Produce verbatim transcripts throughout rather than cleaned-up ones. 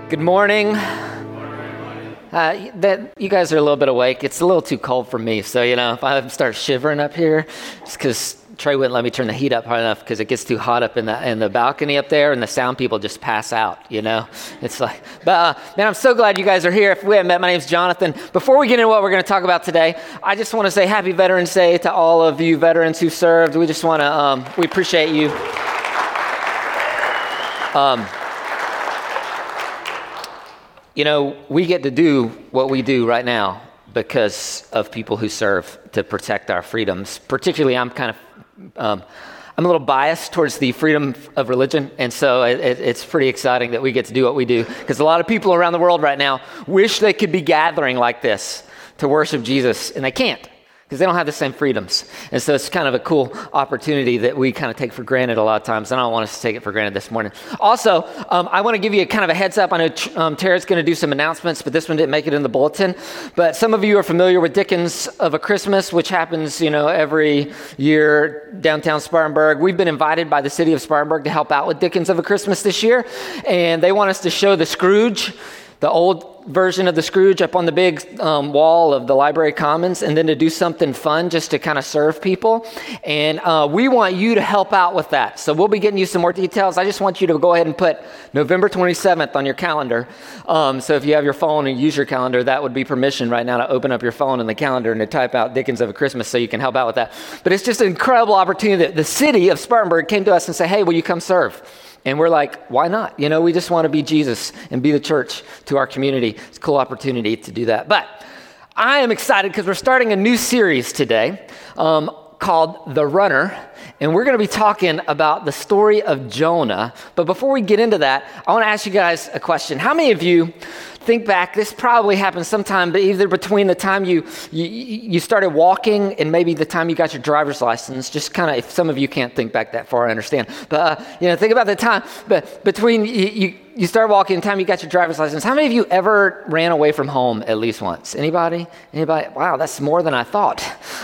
Good morning. Uh, that you guys are a little bit awake. It's a little too cold for me, so you know if I start shivering up here, it's because Trey wouldn't let me turn the heat up high enough because it gets too hot up in the in the balcony up there, and the sound people just pass out. You know, it's like. But uh, man, I'm so glad you guys are here. If we haven't met, my name's Jonathan. Before we get into what we're going to talk about today, I just want to say Happy Veterans Day to all of you veterans who served. We just want to um, we appreciate you. Um, You know, we get to do what we do right now because of people who serve to protect our freedoms. Particularly, I'm kind of, um, I'm a little biased towards the freedom of religion, and so it, it, it's pretty exciting that we get to do what we do. Because a lot of people around the world right now wish they could be gathering like this to worship Jesus, and they can't. Because they don't have the same freedoms. And so it's kind of a cool opportunity that we kind of take for granted a lot of times. And I don't want us to take it for granted this morning. Also, um, I want to give you a kind of a heads up. I know um, Tara's going to do some announcements, but this one didn't make it in the bulletin. But some of you are familiar with Dickens of a Christmas, which happens, you know, every year downtown Spartanburg. We've been invited by the city of Spartanburg to help out with Dickens of a Christmas this year. And they want us to show the Scrooge, the old version of the Scrooge up on the big um, wall of the Library Commons, and then to do something fun just to kind of serve people. And uh, we want you to help out with that. So we'll be getting you some more details. I just want you to go ahead and put November twenty-seventh on your calendar. Um, so if you have your phone and use your calendar, that would be permission right now to open up your phone in the calendar and to type out Dickens of a Christmas so you can help out with that. But it's just an incredible opportunity that the city of Spartanburg came to us and said, hey, will you come serve? And we're like, why not? You know, we just want to be Jesus and be the church to our community. It's a cool opportunity to do that. But I am excited because we're starting a new series today um, called The Runner. And we're going to be talking about the story of Jonah. But before we get into that, I want to ask you guys a question. How many of you think back, this probably happened sometime, but either between the time you, you you started walking and maybe the time you got your driver's license, just kind of, if some of you can't think back that far, I understand. But, uh, you know, think about the time, but between you, you, you started walking and the time you got your driver's license, how many of you ever ran away from home at least once? Anybody? Anybody? Wow, that's more than I thought.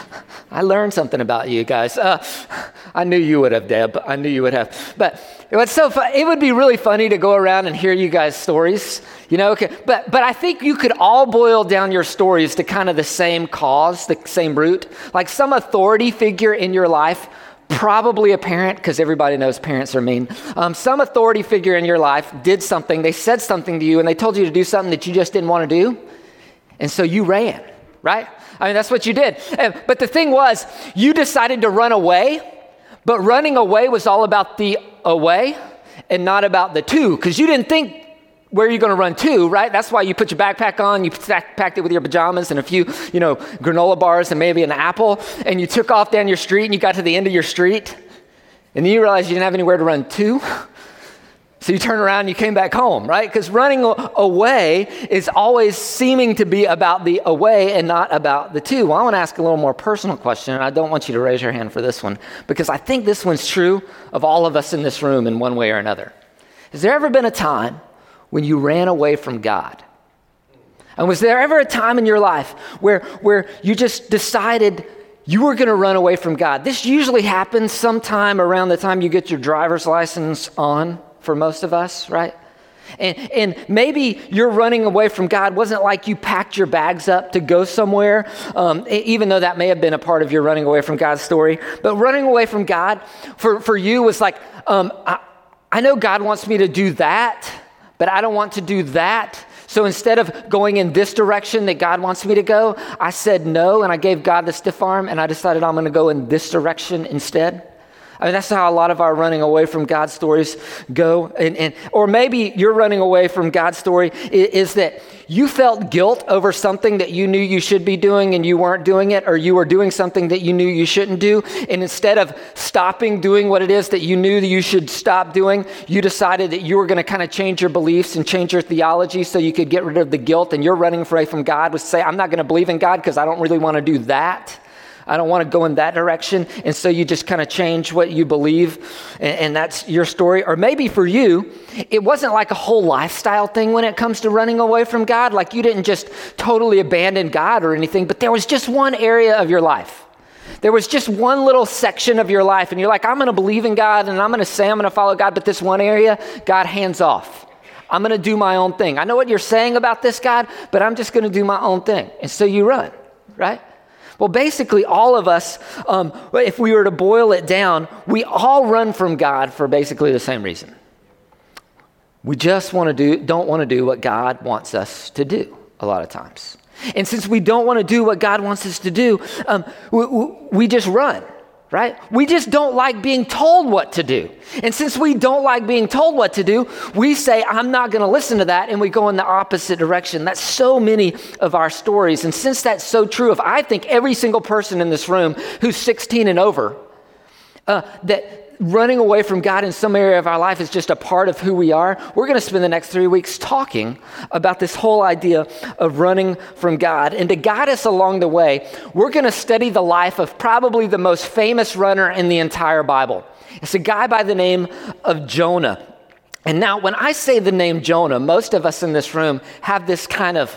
I learned something about you guys. Uh, I knew you would have, Deb. I knew you would have. But it was so fun. It would be really funny to go around and hear you guys' stories, you know. Okay, but but I think you could all boil down your stories to kind of the same cause, the same root, like some authority figure in your life. Probably a parent, because everybody knows parents are mean. Um, some authority figure in your life did something. They said something to you, and they told you to do something that you just didn't want to do, and so you ran, right? I mean, that's what you did. And, but the thing was, you decided to run away, but running away was all about the away and not about the to, because you didn't think, where are you going to run to, right? That's why you put your backpack on, you packed it with your pajamas and a few, you know, granola bars and maybe an apple, and you took off down your street and you got to the end of your street, and then you realized you didn't have anywhere to run to. So you turn around and you came back home, right? Because running away is always seeming to be about the away and not about the to. Well, I want to ask a little more personal question, and I don't want you to raise your hand for this one, because I think this one's true of all of us in this room in one way or another. Has there ever been a time when you ran away from God? And was there ever a time in your life where, where you just decided you were going to run away from God? This usually happens sometime around the time you get your driver's license on, for most of us, right? And, and maybe your running away from God wasn't like you packed your bags up to go somewhere, um, even though that may have been a part of your running away from God story. But running away from God for, for you was like, um, I, I know God wants me to do that, but I don't want to do that. So instead of going in this direction that God wants me to go, I said no, and I gave God the stiff arm, and I decided I'm going to go in this direction instead. I mean, that's how a lot of our running away from God stories go. And, and or maybe your running away from God story is, is that you felt guilt over something that you knew you should be doing and you weren't doing it, or you were doing something that you knew you shouldn't do. And instead of stopping doing what it is that you knew that you should stop doing, you decided that you were going to kind of change your beliefs and change your theology so you could get rid of the guilt. And your running away from God was to say, I'm not going to believe in God because I don't really want to do that. I don't want to go in that direction. And so you just kind of change what you believe, and, and that's your story. Or maybe for you, it wasn't like a whole lifestyle thing when it comes to running away from God. Like you didn't just totally abandon God or anything, but there was just one area of your life. There was just one little section of your life, and you're like, I'm going to believe in God, and I'm going to say I'm going to follow God, but this one area, God, hands off. I'm going to do my own thing. I know what you're saying about this, God, but I'm just going to do my own thing. And so you run, right? Well, basically, all of us, um, if we were to boil it down, we all run from God for basically the same reason. We just want to do, don't want to do what God wants us to do a lot of times. And since we don't want to do what God wants us to do, um, we, we just run, right? We just don't like being told what to do. And since we don't like being told what to do, we say, I'm not going to listen to that, and we go in the opposite direction. That's so many of our stories. And since that's so true of, I think, every single person in this room who's sixteen and over, uh, that running away from God in some area of our life is just a part of who we are. We're going to spend the next three weeks talking about this whole idea of running from God. And to guide us along the way, we're going to study the life of probably the most famous runner in the entire Bible. It's a guy by the name of Jonah. And now when I say the name Jonah, most of us in this room have this kind of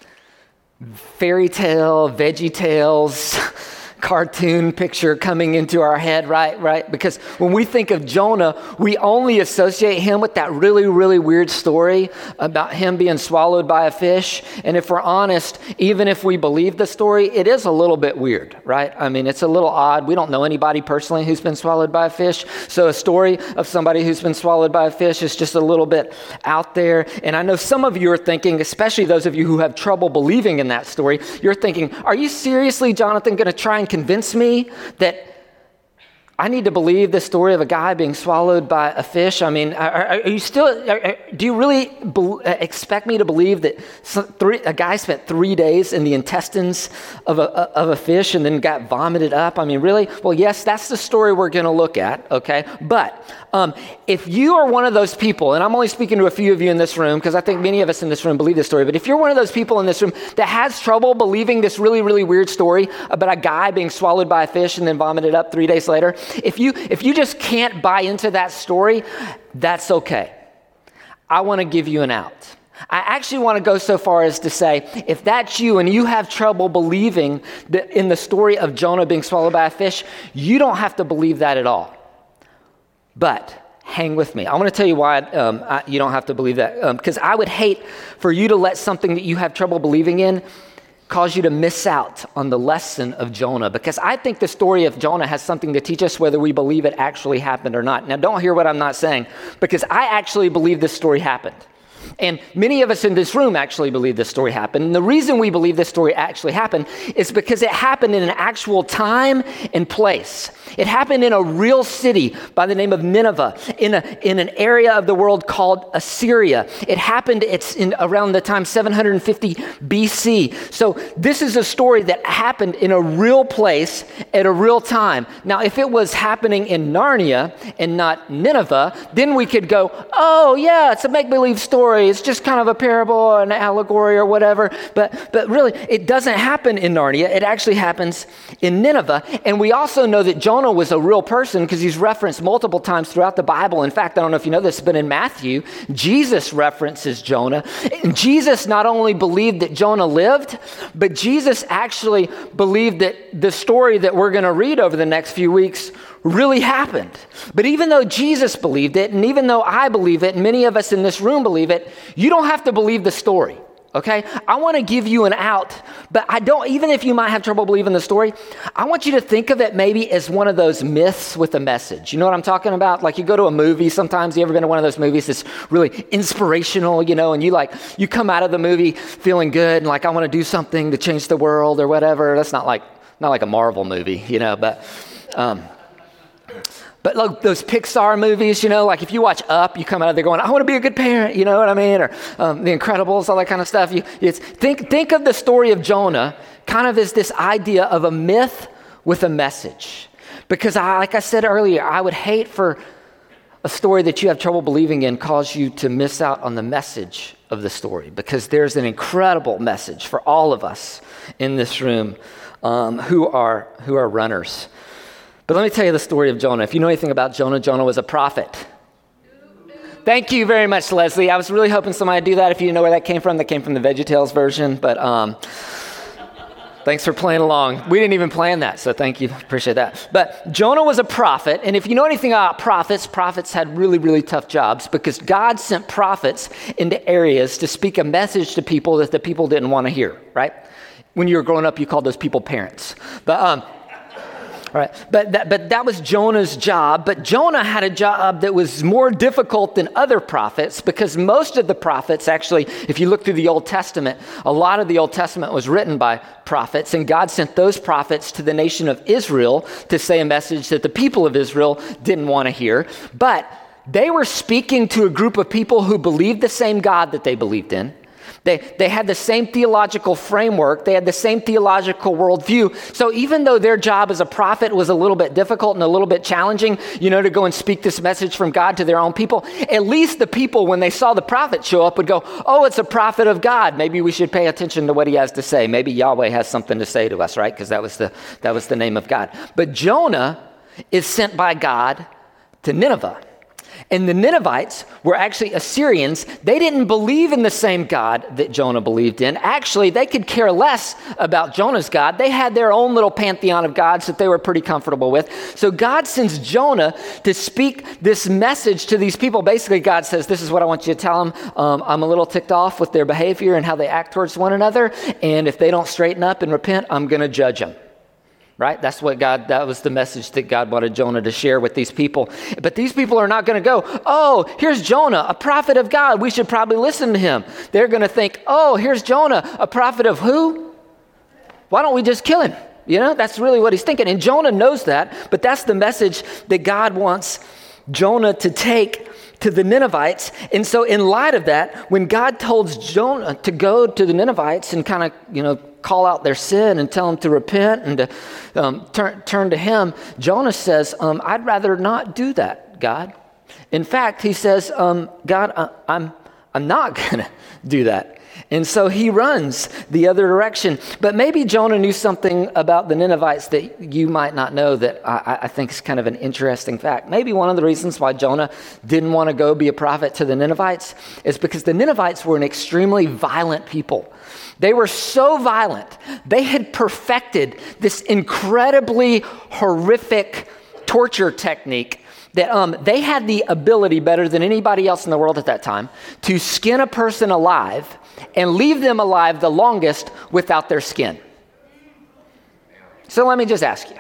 fairy tale, Veggie Tales cartoon picture coming into our head, right? Right? Because when we think of Jonah, we only associate him with that really, really weird story about him being swallowed by a fish. And if we're honest, even if we believe the story, it is a little bit weird, right? I mean, it's a little odd. We don't know anybody personally who's been swallowed by a fish. So a story of somebody who's been swallowed by a fish is just a little bit out there. And I know some of you are thinking, especially those of you who have trouble believing in that story, you're thinking, are you seriously, Jonathan, going to try and convince me that I need to believe the story of a guy being swallowed by a fish? I mean, are, are you still, are, do you really be, expect me to believe that some, three, a guy spent three days in the intestines of a, of a fish and then got vomited up? I mean, really? Well, yes, that's the story we're going to look at, okay? But um, if you are one of those people, and I'm only speaking to a few of you in this room, because I think many of us in this room believe this story, but if you're one of those people in this room that has trouble believing this really, really weird story about a guy being swallowed by a fish and then vomited up three days later, If you if you just can't buy into that story, that's okay. I want to give you an out. I actually want to go so far as to say, if that's you and you have trouble believing that in the story of Jonah being swallowed by a fish, you don't have to believe that at all. But hang with me. I want to tell you why um, I, you don't have to believe that. Because um, I would hate for you to let something that you have trouble believing in cause you to miss out on the lesson of Jonah, because I think the story of Jonah has something to teach us whether we believe it actually happened or not. Now, don't hear what I'm not saying, because I actually believe this story happened. And many of us in this room actually believe this story happened. And the reason we believe this story actually happened is because it happened in an actual time and place. It happened in a real city by the name of Nineveh, in a in an area of the world called Assyria. It happened it's in around the time seven hundred fifty B C. So this is a story that happened in a real place at a real time. Now, if it was happening in Narnia and not Nineveh, then we could go, oh yeah, it's a make-believe story. It's just kind of a parable or an allegory or whatever. But but really, it doesn't happen in Narnia. It actually happens in Nineveh. And we also know that Jonah was a real person because he's referenced multiple times throughout the Bible. In fact, I don't know if you know this, but in Matthew, Jesus references Jonah. And Jesus not only believed that Jonah lived, but Jesus actually believed that the story that we're going to read over the next few weeks really happened. But even though Jesus believed it, and even though I believe it, and many of us in this room believe it, you don't have to believe the story, okay? I want to give you an out, but I don't, even if you might have trouble believing the story, I want you to think of it maybe as one of those myths with a message. You know what I'm talking about? Like you go to a movie, sometimes you ever been to one of those movies that's really inspirational, you know, and you like, you come out of the movie feeling good and like, I want to do something to change the world or whatever. That's not like, not like a Marvel movie, you know, but, um, But like those Pixar movies, you know, like if you watch Up, you come out of there going, I want to be a good parent, you know what I mean? Or um, The Incredibles, all that kind of stuff. You, it's, think, think of the story of Jonah kind of as this idea of a myth with a message. Because I, like I said earlier, I would hate for a story that you have trouble believing in cause you to miss out on the message of the story. Because there's an incredible message for all of us in this room um, who are who are runners. But let me tell you the story of Jonah. If you know anything about Jonah, Jonah was a prophet. Thank you very much, Leslie. I was really hoping somebody would do that. If you know where that came from, that came from the VeggieTales version. But um, Thanks for playing along. We didn't even plan that, so thank you. Appreciate that. But Jonah was a prophet, and if you know anything about prophets, prophets had really, really tough jobs because God sent prophets into areas to speak a message to people that the people didn't want to hear, right? When you were growing up, you called those people parents. But um, Right, but that, but that was Jonah's job. But Jonah had a job that was more difficult than other prophets because most of the prophets, actually, if you look through the Old Testament, a lot of the Old Testament was written by prophets, and God sent those prophets to the nation of Israel to say a message that the people of Israel didn't want to hear. But they were speaking to a group of people who believed the same God that they believed in. They, they had the same theological framework. They had the same theological worldview. So even though their job as a prophet was a little bit difficult and a little bit challenging, you know, to go and speak this message from God to their own people, at least the people, when they saw the prophet show up, would go, oh, it's a prophet of God. Maybe we should pay attention to what he has to say. Maybe Yahweh has something to say to us, right? Because that was the that was the name of God. But Jonah is sent by God to Nineveh. And the Ninevites were actually Assyrians. They didn't believe in the same God that Jonah believed in. Actually, they could care less about Jonah's God. They had their own little pantheon of gods that they were pretty comfortable with. So God sends Jonah to speak this message to these people. Basically, God says, this is what I want you to tell them. Um, I'm a little ticked off with their behavior and how they act towards one another. And if they don't straighten up and repent, I'm going to judge them. Right? That's what God, that was the message that God wanted Jonah to share with these people. But these people are not going to go, oh, here's Jonah, a prophet of God. We should probably listen to him. They're going to think, oh, here's Jonah, a prophet of who? Why don't we just kill him? You know, that's really what he's thinking. And Jonah knows that, but that's the message that God wants Jonah to take to the Ninevites. And so in light of that, when God told Jonah to go to the Ninevites and kind of, you know, call out their sin and tell them to repent and to um, turn, turn to him, Jonah says, um, I'd rather not do that, God. In fact, he says, um, God, uh, I'm, I'm not going to do that. And so he runs the other direction. But maybe Jonah knew something about the Ninevites that you might not know that I, I think is kind of an interesting fact. Maybe one of the reasons why Jonah didn't want to go be a prophet to the Ninevites is because the Ninevites were an extremely violent people. They were so violent. They had perfected this incredibly horrific torture technique that um, they had the ability, better than anybody else in the world at that time, to skin a person alive and leave them alive the longest without their skin. So let me just ask you,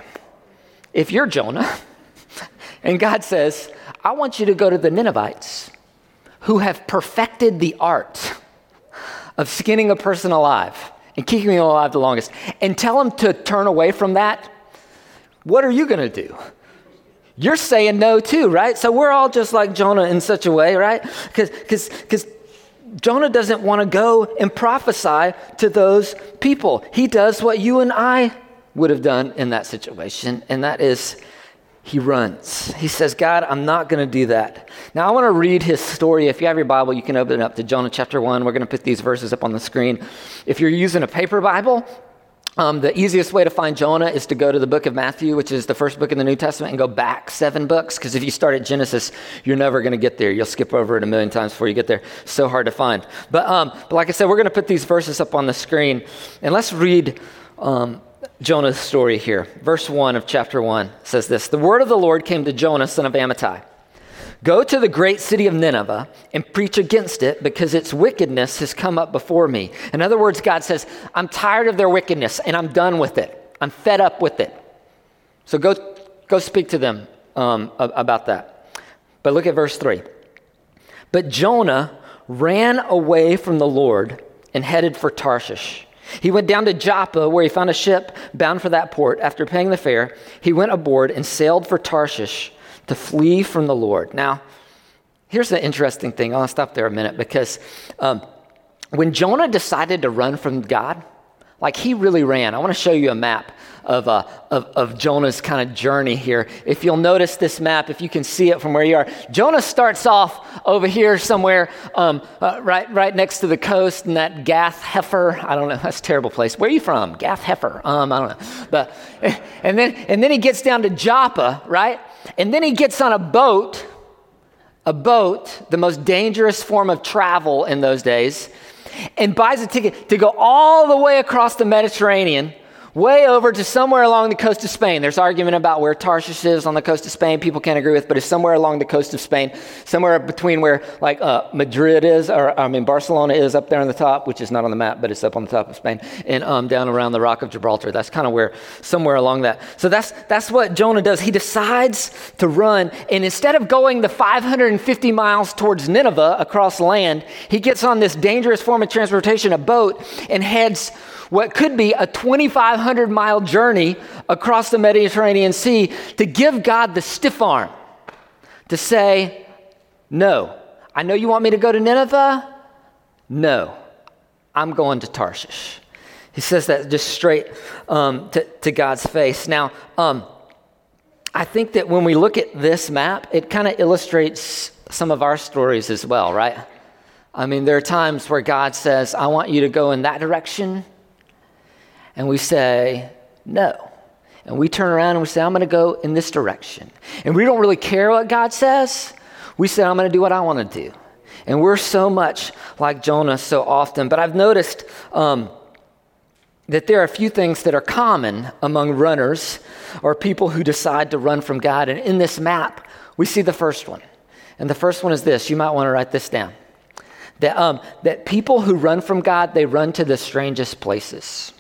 if you're Jonah and God says, I want you to go to the Ninevites who have perfected the art of skinning a person alive and keeping them alive the longest, and tell them to turn away from that, what are you going to do? You're saying no too, right? So we're all just like Jonah in such a way, right? Because because because Jonah doesn't want to go and prophesy to those people. He does what you and I would have done in that situation, and that is he runs. He says, God, I'm not going to do that. Now, I want to read his story. If you have your Bible, you can open it up to Jonah chapter one. We're going to put these verses up on the screen. If you're using a paper Bible, um, the easiest way to find Jonah is to go to the book of Matthew, which is the first book in the New Testament, and go back seven books. Because if you start at Genesis, you're never going to get there. You'll skip over it a million times before you get there. So hard to find. But, um, but like I said, we're going to put these verses up on the screen. And let's read um, Jonah's story here. Verse one of chapter one says this: The word of the Lord came to Jonah, son of Amittai. Go to the great city of Nineveh and preach against it, because its wickedness has come up before me. In other words, God says, I'm tired of their wickedness and I'm done with it. I'm fed up with it. So go, go speak to them um, about that. But look at verse three. But Jonah ran away from the Lord and headed for Tarshish. He went down to Joppa, where he found a ship bound for that port. After paying the fare, he went aboard and sailed for Tarshish to flee from the Lord. Now, here's the interesting thing. I'll stop there a minute, because um, when Jonah decided to run from God, like he really ran. I want to show you a map of, uh, of, of Jonah's kind of journey here. If you'll notice this map, if you can see it from where you are, Jonah starts off over here somewhere um, uh, right right next to the coast in that Gath Hefer. I don't know. That's a terrible place. Where are you from? Gath Hefer. Um, I don't know. But and then and then he gets down to Joppa, right? And then he gets on a boat, a boat, the most dangerous form of travel in those days, and buys a ticket to go all the way across the Mediterranean way over to somewhere along the coast of Spain. There's argument about where Tarshish is on the coast of Spain. People can't agree with, but it's somewhere along the coast of Spain, somewhere between where like uh, Madrid is, or I mean Barcelona is up there on the top, which is not on the map, but it's up on the top of Spain, and um, down around the Rock of Gibraltar. That's kind of where, somewhere along that. So that's that's what Jonah does. He decides to run, and instead of going the five hundred fifty miles towards Nineveh across land, he gets on this dangerous form of transportation, a boat, and heads what could be a twenty-five hundred mile journey across the Mediterranean Sea to give God the stiff arm to say, no, I know you want me to go to Nineveh. No, I'm going to Tarshish. He says that just straight um, to, to God's face. Now, um, I think that when we look at this map, it kind of illustrates some of our stories as well, right? I mean, there are times where God says, I want you to go in that direction. And we say, no. And we turn around and we say, I'm going to go in this direction. And we don't really care what God says. We say, I'm going to do what I want to do. And we're so much like Jonah so often. But I've noticed um, that there are a few things that are common among runners or people who decide to run from God. And in this map, we see the first one. And the first one is this. You might want to write this down. That, um, that people who run from God, they run to the strangest places.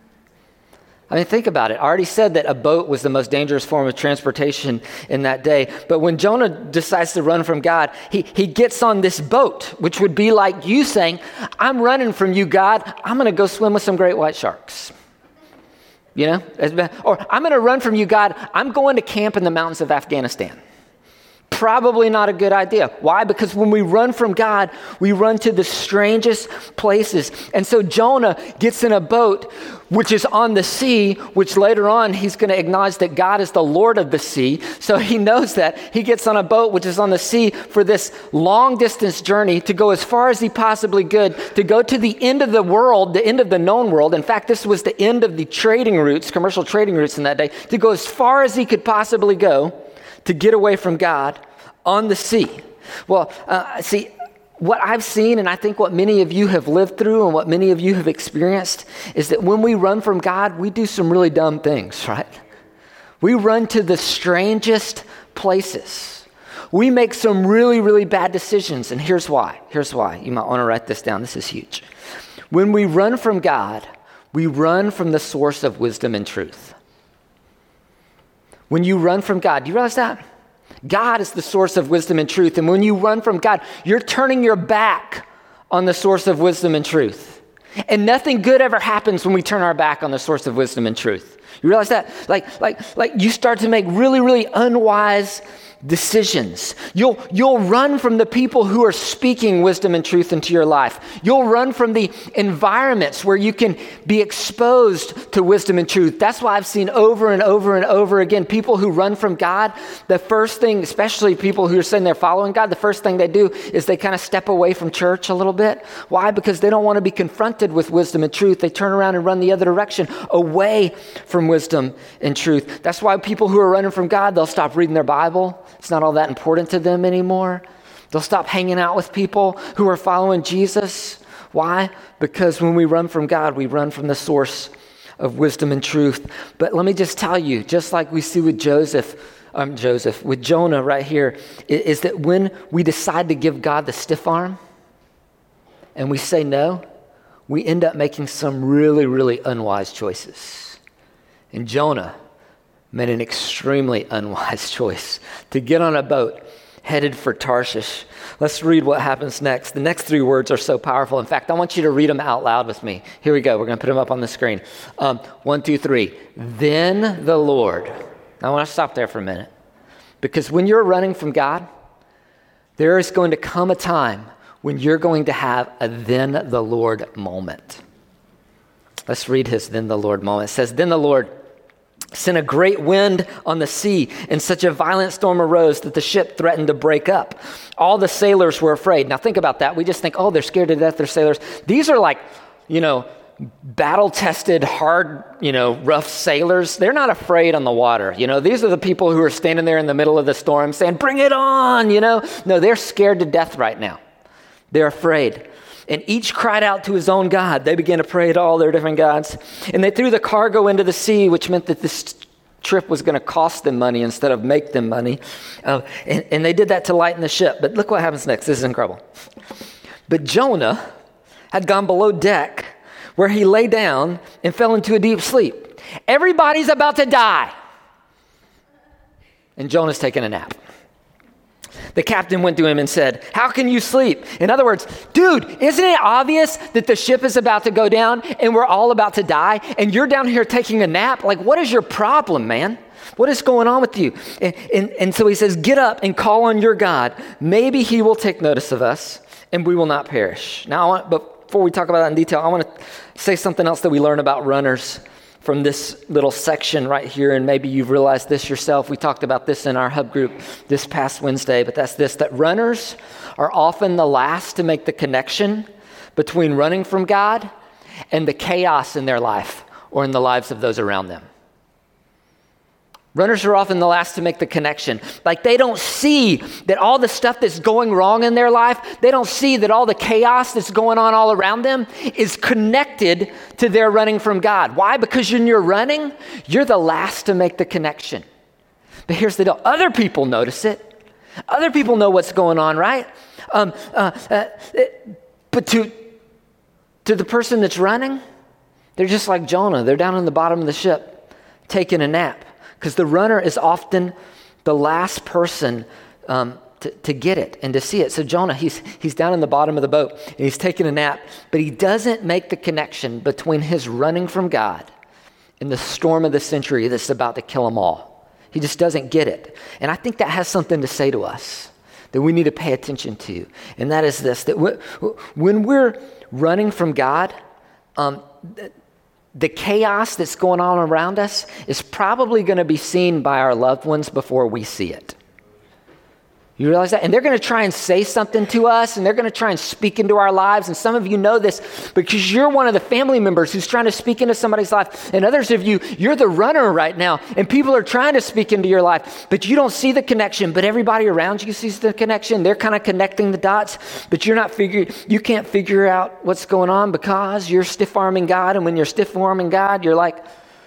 I mean, think about it. I already said that a boat was the most dangerous form of transportation in that day. But when Jonah decides to run from God, he, he gets on this boat, which would be like you saying, I'm running from you, God. I'm going to go swim with some great white sharks. You know? Or I'm going to run from you, God. I'm going to camp in the mountains of Afghanistan. Probably not a good idea. Why? Because when we run from God, we run to the strangest places. And so Jonah gets in a boat, which is on the sea, which later on he's going to acknowledge that God is the Lord of the sea. So he knows that. He gets on a boat, which is on the sea, for this long distance journey to go as far as he possibly could, to go to the end of the world, the end of the known world. In fact, this was the end of the trading routes, commercial trading routes in that day, to go as far as he could possibly go to get away from God on the sea. Well, uh, see, what I've seen, and I think what many of you have lived through and what many of you have experienced, is that when we run from God, we do some really dumb things, right? We run to the strangest places. We make some really, really bad decisions, and here's why. Here's why. You might want to write this down. This is huge. When we run from God, we run from the source of wisdom and truth. When you run from God, do you realize that? God is the source of wisdom and truth. And when you run from God, you're turning your back on the source of wisdom and truth. And nothing good ever happens when we turn our back on the source of wisdom and truth. You realize that? Like, like, like you start to make really, really unwise decisions. You'll, you'll run from the people who are speaking wisdom and truth into your life. You'll run from the environments where you can be exposed to wisdom and truth. That's why I've seen over and over and over again, people who run from God, the first thing, especially people who are saying they're following God, the first thing they do is they kind of step away from church a little bit. Why? Because they don't want to be confronted with wisdom and truth. They turn around and run the other direction, away from wisdom and truth. That's why people who are running from God, they'll stop reading their Bible. It's not all that important to them anymore. They'll stop hanging out with people who are following Jesus. Why? Because when we run from God, we run from the source of wisdom and truth. But let me just tell you, just like we see with Joseph, um, Joseph, with Jonah right here, is that when we decide to give God the stiff arm and we say no, we end up making some really, really unwise choices. And Jonah made an extremely unwise choice to get on a boat headed for Tarshish. Let's read what happens next. The next three words are so powerful. In fact, I want you to read them out loud with me. Here we go. We're going to put them up on the screen. Um, one, two, three. Then the Lord. I want to stop there for a minute. Because when you're running from God, there is going to come a time when you're going to have a then the Lord moment. Let's read his then the Lord moment. It says, then the Lord sent a great wind on the sea, and such a violent storm arose that the ship threatened to break up. All the sailors were afraid. Now think about that. We just think, oh, they're scared to death, they're sailors. These are like, you know, battle-tested, hard, you know, rough sailors. They're not afraid on the water. You know, these are the people who are standing there in the middle of the storm saying, bring it on, you know. No, they're scared to death right now. They're afraid. And each cried out to his own God. They began to pray to all their different gods. And they threw the cargo into the sea, which meant that this trip was going to cost them money instead of make them money. Uh, and, and they did that to lighten the ship. But look what happens next. This is incredible. But Jonah had gone below deck, where he lay down and fell into a deep sleep. Everybody's about to die. And Jonah's taking a nap. The captain went to him and said, how can you sleep? In other words, dude, isn't it obvious that the ship is about to go down and we're all about to die? And you're down here taking a nap? Like, what is your problem, man? What is going on with you? And, and, and so he says, get up and call on your God. Maybe he will take notice of us and we will not perish. Now, I want, before we talk about that in detail, I want to say something else that we learn about runners from this little section right here, and maybe you've realized this yourself. We talked about this in our hub group this past Wednesday, but that's this, that runners are often the last to make the connection between running from God and the chaos in their life or in the lives of those around them. Runners are often the last to make the connection. Like, they don't see that all the stuff that's going wrong in their life, they don't see that all the chaos that's going on all around them is connected to their running from God. Why? Because when you're running, you're the last to make the connection. But here's the deal. Other people notice it. Other people know what's going on, right? Um, uh, uh, but to, to the person that's running, they're just like Jonah. They're down in the bottom of the ship taking a nap. Because the runner is often the last person um, to, to get it and to see it. So Jonah, he's he's down in the bottom of the boat and he's taking a nap, but he doesn't make the connection between his running from God and the storm of the century that's about to kill them all. He just doesn't get it. And I think that has something to say to us that we need to pay attention to. And that is this, that when we're running from God, um, the chaos that's going on around us is probably going to be seen by our loved ones before we see it. You realize that? And they're going to try and say something to us, and they're going to try and speak into our lives. And some of you know this because you're one of the family members who's trying to speak into somebody's life. And others of you, you're the runner right now, and people are trying to speak into your life, but you don't see the connection. But everybody around you sees the connection. They're kind of connecting the dots, but you're not figuring. You can't figure out what's going on because you're stiff-arming God. And when you're stiff-arming God, you're like,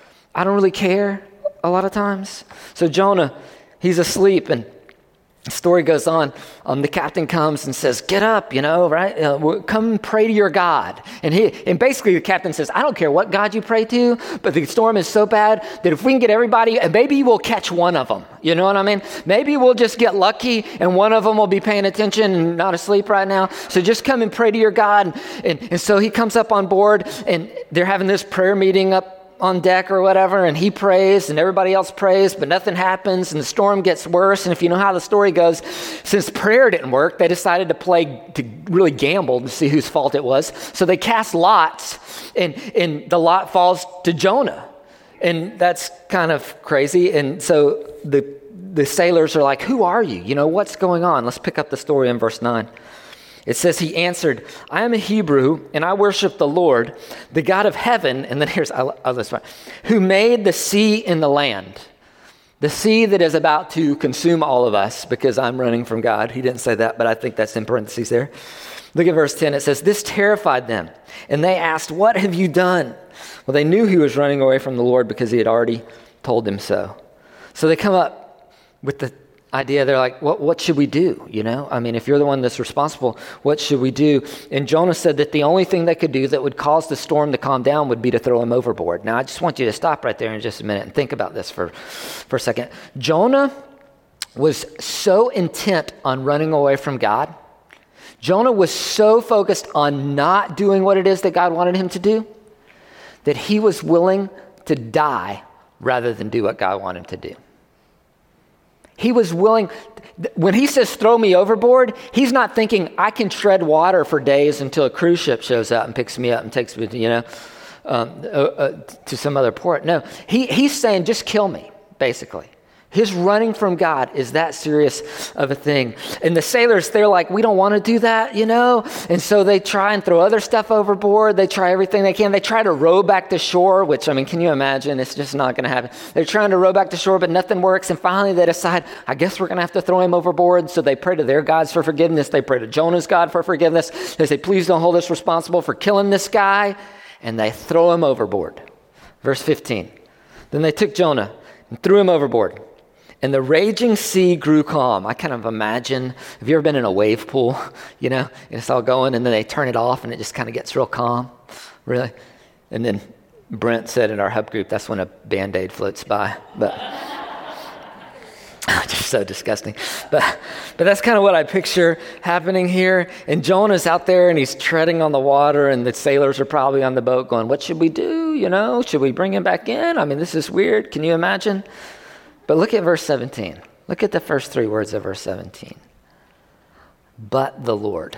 I don't really care a lot of times. So Jonah, he's asleep, and the story goes on. Um, the captain comes and says, get up, you know, right? Uh, come pray to your God. And he, and basically the captain says, I don't care what God you pray to, but the storm is so bad that if we can get everybody, maybe we'll catch one of them. You know what I mean? Maybe we'll just get lucky and one of them will be paying attention and not asleep right now. So just come and pray to your God. And, and, and so he comes up on board and they're having this prayer meeting up on deck or whatever, and he prays and everybody else prays, but nothing happens and the storm gets worse. And if you know how the story goes, since prayer didn't work, they decided to play, to really gamble to see whose fault it was. So they cast lots, and, and the lot falls to Jonah. And that's kind of crazy. And so the, the sailors are like, who are you? You know, what's going on? Let's pick up the story in verse nine. It says, he answered, I am a Hebrew, and I worship the Lord, the God of heaven. And then here's, I love this one, who made the sea and the land, the sea that is about to consume all of us because I'm running from God. He didn't say that, but I think that's in parentheses there. Look at verse ten. It says, this terrified them, and they asked, what have you done? Well, they knew he was running away from the Lord because he had already told them so. So they come up with the idea. They're like, what, what should we do? You know, I mean, if you're the one that's responsible, what should we do? And Jonah said that the only thing they could do that would cause the storm to calm down would be to throw him overboard. Now, I just want you to stop right there in just a minute and think about this for, for a second. Jonah was so intent on running away from God. Jonah was so focused on not doing what it is that God wanted him to do that he was willing to die rather than do what God wanted him to do. He was willing, when he says throw me overboard, he's not thinking I can tread water for days until a cruise ship shows up and picks me up and takes me, you know, um, uh, uh, to some other port. No, he, he's saying just kill me, basically. His running from God is that serious of a thing. And the sailors, they're like, we don't want to do that, you know? And so they try and throw other stuff overboard. They try everything they can. They try to row back to shore, which, I mean, can you imagine? It's just not going to happen. They're trying to row back to shore, but nothing works. And finally they decide, I guess we're going to have to throw him overboard. So they pray to their gods for forgiveness. They pray to Jonah's God for forgiveness. They say, please don't hold us responsible for killing this guy. And they throw him overboard. Verse fifteen. Then they took Jonah and threw him overboard. And the raging sea grew calm. I kind of imagine, have you ever been in a wave pool? You know, and it's all going, and then they turn it off, and it just kind of gets real calm. Really? And then Brent said in our hub group, that's when a Band-Aid floats by. But just so disgusting. But but that's kind of what I picture happening here. And Jonah's out there, and he's treading on the water, and the sailors are probably on the boat going, what should we do? You know, should we bring him back in? I mean, this is weird. Can you imagine? But look at verse seventeen. Look at the first three words of verse seventeen. But the Lord.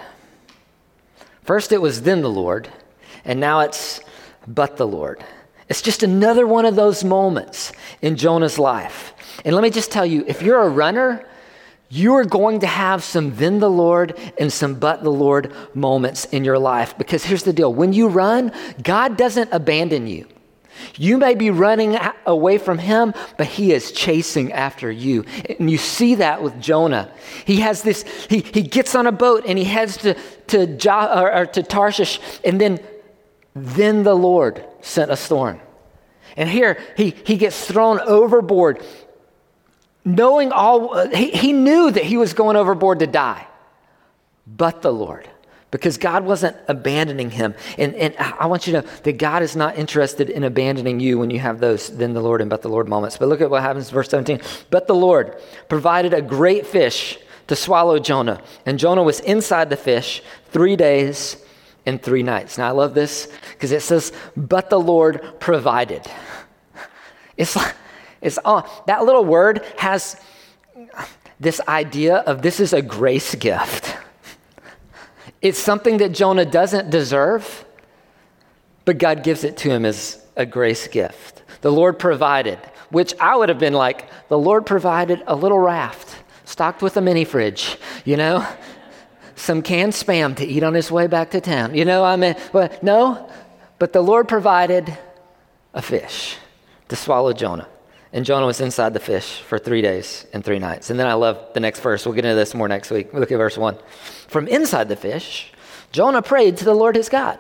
First it was then the Lord, and now it's but the Lord. It's just another one of those moments in Jonah's life. And let me just tell you, if you're a runner, you are going to have some then the Lord and some but the Lord moments in your life. Because here's the deal. When you run, God doesn't abandon you. You may be running away from him, but he is chasing after you. And you see that with Jonah. He has this, he, he gets on a boat and he heads to, to, jo- or, or to Tarshish. And then, then the Lord sent a storm. And here he, he gets thrown overboard. Knowing all, uh, he, he knew that he was going overboard to die. But the Lord. Because God wasn't abandoning him. And, and I want you to know that God is not interested in abandoning you when you have those then the Lord and but the Lord moments. But look at what happens in verse seventeen. But the Lord provided a great fish to swallow Jonah. And Jonah was inside the fish three days and three nights. Now I love this because it says, but the Lord provided. It's like, it's all, that little word has this idea of this is a grace gift. It's something that Jonah doesn't deserve, but God gives it to him as a grace gift. The Lord provided, which I would have been like, the Lord provided a little raft stocked with a mini fridge, you know, some canned Spam to eat on his way back to town. You know, I mean, well, no, but the Lord provided a fish to swallow Jonah. And Jonah was inside the fish for three days and three nights. And then I love the next verse. We'll get into this more next week. Look at verse one. From inside the fish, Jonah prayed to the Lord his God.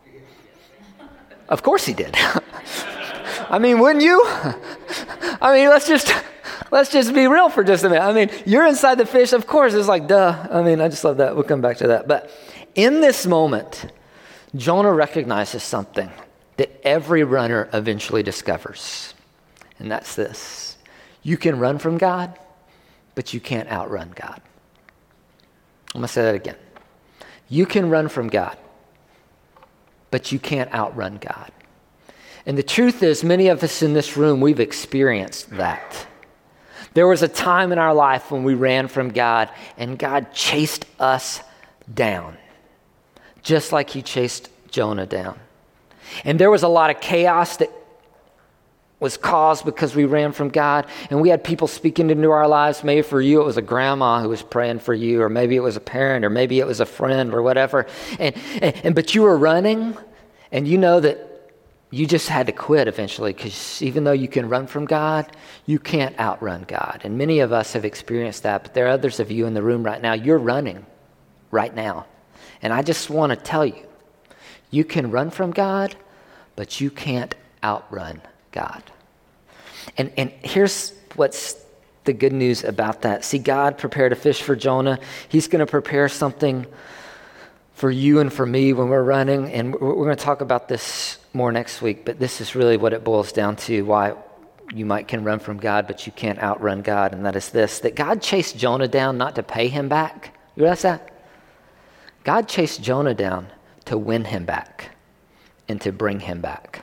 Of course he did. I mean, wouldn't you? I mean, let's just let's just be real for just a minute. I mean, you're inside the fish. Of course, it's like, duh. I mean, I just love that. We'll come back to that. But in this moment, Jonah recognizes something that every runner eventually discovers. And that's this. You can run from God, but you can't outrun God. I'm going to say that again. You can run from God, but you can't outrun God. And the truth is, many of us in this room, we've experienced that. There was a time in our life when we ran from God, and God chased us down, just like he chased Jonah down. And there was a lot of chaos that was caused because we ran from God, and we had people speaking into our lives. Maybe for you it was a grandma who was praying for you, or maybe it was a parent, or maybe it was a friend or whatever. And, and, and but you were running, and you know that you just had to quit eventually, because even though you can run from God, you can't outrun God. And many of us have experienced that, but there are others of you in the room right now. You're running right now. And I just want to tell you, you can run from God, but you can't outrun God. And and here's what's the good news about that. See, God prepared a fish for Jonah. He's going to prepare something for you and for me when we're running. And we're going to talk about this more next week. But this is really what it boils down to, why you might can run from God, but you can't outrun God. And that is this, that God chased Jonah down not to pay him back. You realize that? God chased Jonah down to win him back and to bring him back.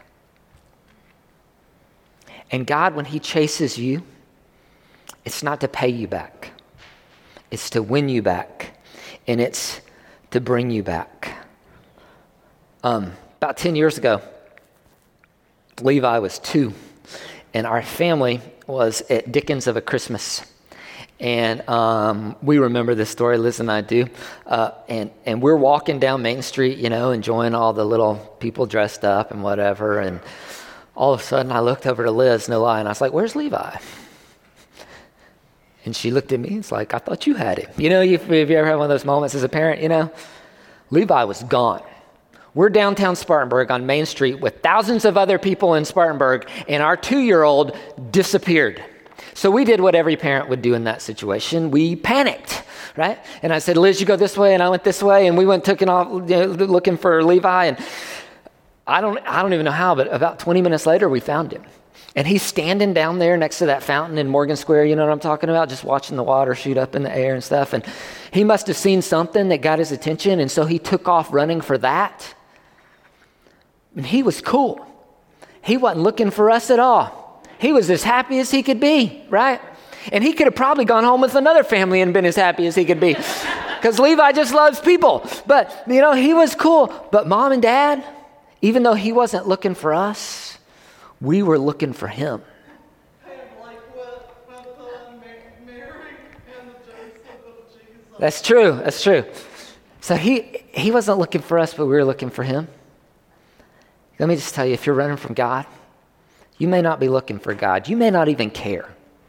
And God, when he chases you, it's not to pay you back. It's to win you back. And it's to bring you back. Um, about ten years ago, Levi was two. And our family was at Dickens of a Christmas. And um, we remember this story, Liz and I do. Uh, and, and we're walking down Main Street, you know, enjoying all the little people dressed up and whatever. And all of a sudden I looked over to Liz, no lie, and I was like, where's Levi? And she looked at me and was like, I thought you had him. You know, if you ever had one of those moments as a parent, you know, Levi was gone. We're downtown Spartanburg on Main Street with thousands of other people in Spartanburg, and our two-year-old disappeared. So we did what every parent would do in that situation. We panicked, right? And I said, Liz, you go this way, and I went this way, and we went taking off, you know, looking for Levi. And I don't, I don't even know how, but about twenty minutes later, we found him. And he's standing down there next to that fountain in Morgan Square, you know what I'm talking about, just watching the water shoot up in the air and stuff. And he must have seen something that got his attention, and so he took off running for that. And he was cool. He wasn't looking for us at all. He was as happy as he could be, right? And he could have probably gone home with another family and been as happy as he could be, because Levi just loves people. But, you know, he was cool. But mom and dad, even though he wasn't looking for us, we were looking for him. That's true. That's true. So he, he wasn't looking for us, but we were looking for him. Let me just tell you, if you're running from God, you may not be looking for God. You may not even care.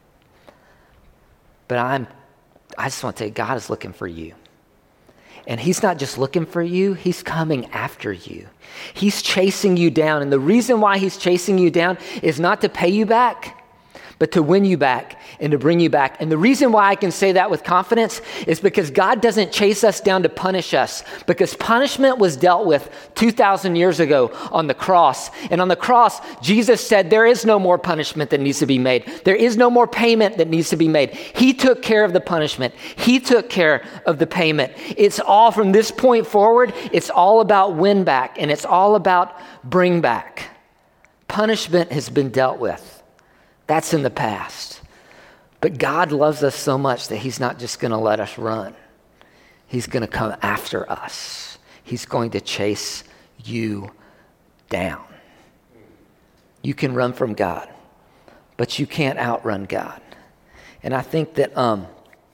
But I'm, I just want to tell you, God is looking for you. And he's not just looking for you, he's coming after you. He's chasing you down. And the reason why he's chasing you down is not to pay you back, but to win you back and to bring you back. And the reason why I can say that with confidence is because God doesn't chase us down to punish us, because punishment was dealt with two thousand years ago on the cross. And on the cross, Jesus said there is no more punishment that needs to be made. There is no more payment that needs to be made. He took care of the punishment. He took care of the payment. It's all from this point forward, it's all about win back, and it's all about bring back. Punishment has been dealt with. That's in the past. But God loves us so much that he's not just going to let us run. He's going to come after us. He's going to chase you down. You can run from God, but you can't outrun God. And I think that um,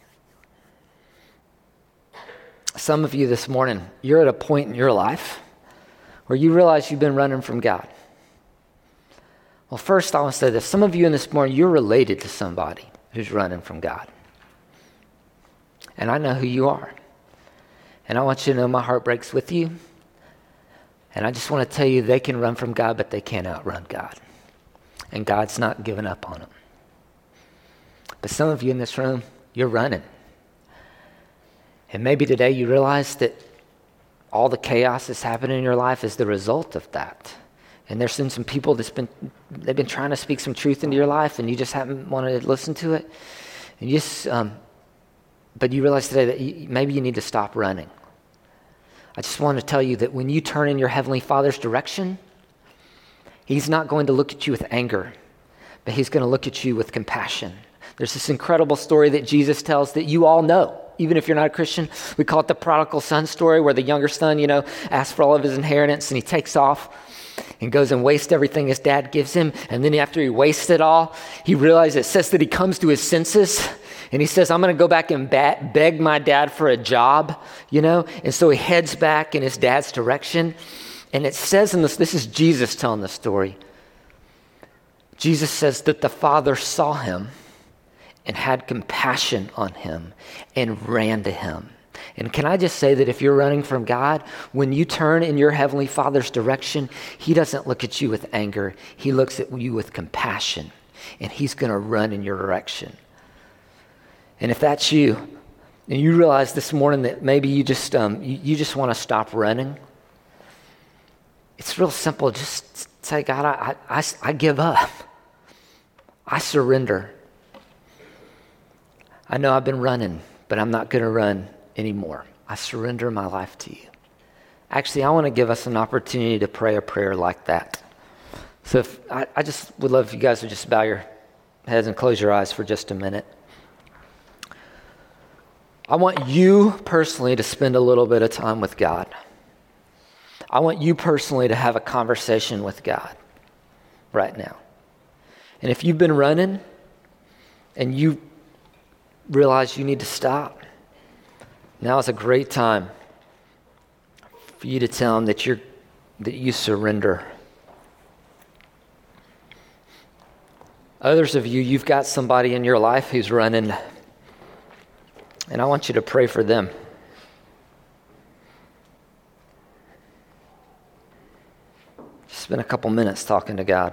some of you this morning, you're at a point in your life where you realize you've been running from God. Well, first I want to say this. Some of you in this morning, you're related to somebody who's running from God. And I know who you are. And I want you to know my heart breaks with you. And I just want to tell you they can run from God, but they can't outrun God. And God's not giving up on them. But some of you in this room, you're running. And maybe today you realize that all the chaos that's happening in your life is the result of that. And there's been some people that's been, they've been trying to speak some truth into your life, and you just haven't wanted to listen to it. And you just, um, but you realize today that you, maybe you need to stop running. I just want to tell you that when you turn in your Heavenly Father's direction, he's not going to look at you with anger, but he's going to look at you with compassion. There's this incredible story that Jesus tells that you all know. Even if you're not a Christian, we call it the prodigal son story, where the younger son, you know, asks for all of his inheritance and he takes off and goes and wastes everything his dad gives him. And then after he wastes it all, he realizes, it says that he comes to his senses and he says, I'm going to go back and ba- beg my dad for a job, you know? And so he heads back in his dad's direction. And it says in this, this is Jesus telling the story. Jesus says that the father saw him and had compassion on him and ran to him. And can I just say that if you're running from God, when you turn in your Heavenly Father's direction, he doesn't look at you with anger. He looks at you with compassion, and he's going to run in your direction. And if that's you, and you realize this morning that maybe you just um, you, you just want to stop running, it's real simple. Just say, God, I, I, I give up. I surrender. I know I've been running, but I'm not going to run anymore. I surrender my life to you. Actually, I want to give us an opportunity to pray a prayer like that. So if, I, I just would love if you guys would just bow your heads and close your eyes for just a minute. I want you personally to spend a little bit of time with God. I want you personally to have a conversation with God right now. And if you've been running, and you realize you need to stop, now is a great time for you to tell him that you're that you surrender. Others of you, you've got somebody in your life who's running, and I want you to pray for them. Spend a couple minutes talking to God.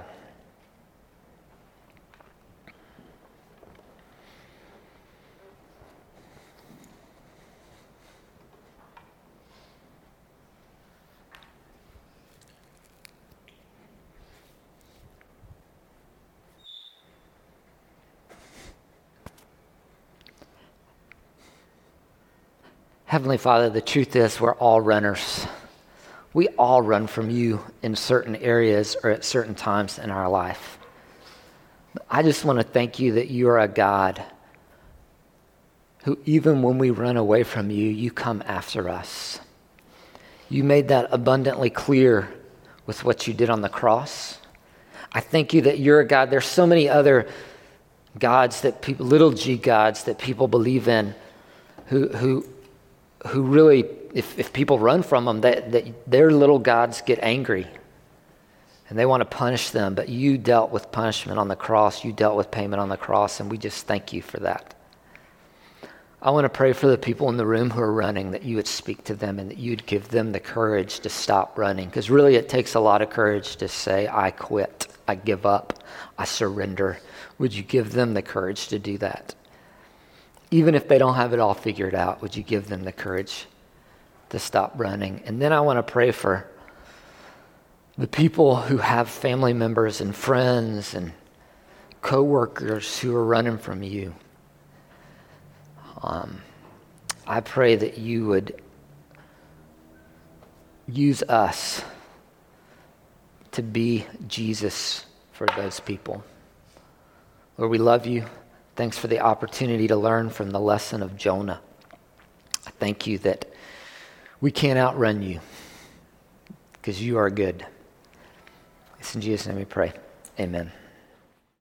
Heavenly Father, the truth is we're all runners. We all run from you in certain areas or at certain times in our life. I just want to thank you that you are a God who, even when we run away from you, you come after us. You made that abundantly clear with what you did on the cross. I thank you that you're a God. There's so many other gods that people, little g gods that people believe in who who who really, if, if people run from them, that, that their little gods get angry and they want to punish them. But you dealt with punishment on the cross. You dealt with payment on the cross, and we just thank you for that. I want to pray for the people in the room who are running, that you would speak to them and that you'd give them the courage to stop running. Because really it takes a lot of courage to say, I quit, I give up, I surrender. Would you give them the courage to do that? Even if they don't have it all figured out, would you give them the courage to stop running? And then I want to pray for the people who have family members and friends and coworkers who are running from you. Um, I pray that you would use us to be Jesus for those people. Lord, we love you. Thanks for the opportunity to learn from the lesson of Jonah. I thank you that we can't outrun you because you are good. It's in Jesus' name we pray. Amen.